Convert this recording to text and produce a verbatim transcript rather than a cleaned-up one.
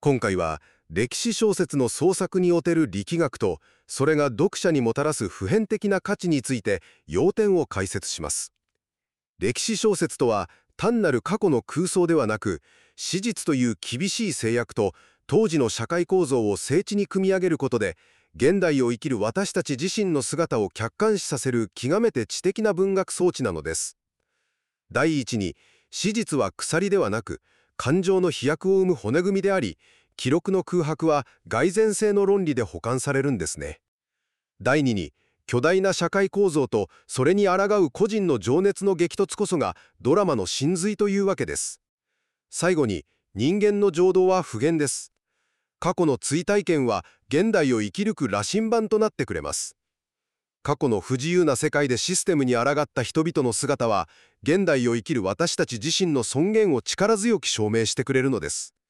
今回は歴史小説の創作における力学と、それが読者にもたらす普遍的な価値について要点を解説します。歴史小説とは単なる過去の空想ではなく、史実という厳しい制約と当時の社会構造を精緻に組み上げることで、現代を生きる私たち自身の姿を客観視させる極めて知的な文学装置なのです。第一に、史実は鎖ではなく、感情の飛躍を生む骨組みであり、記録の空白は蓋然性の論理で保管されるんですね。第二に、巨大な社会構造とそれに抗う個人の情熱の激突こそがドラマの真髄というわけです。最後に、人間の情動は不言です。過去の追体験は現代を生き抜く羅針盤となってくれます。過去の不自由な世界でシステムに抗った人々の姿は、現代を生きる私たち自身の尊厳を力強く証明してくれるのです。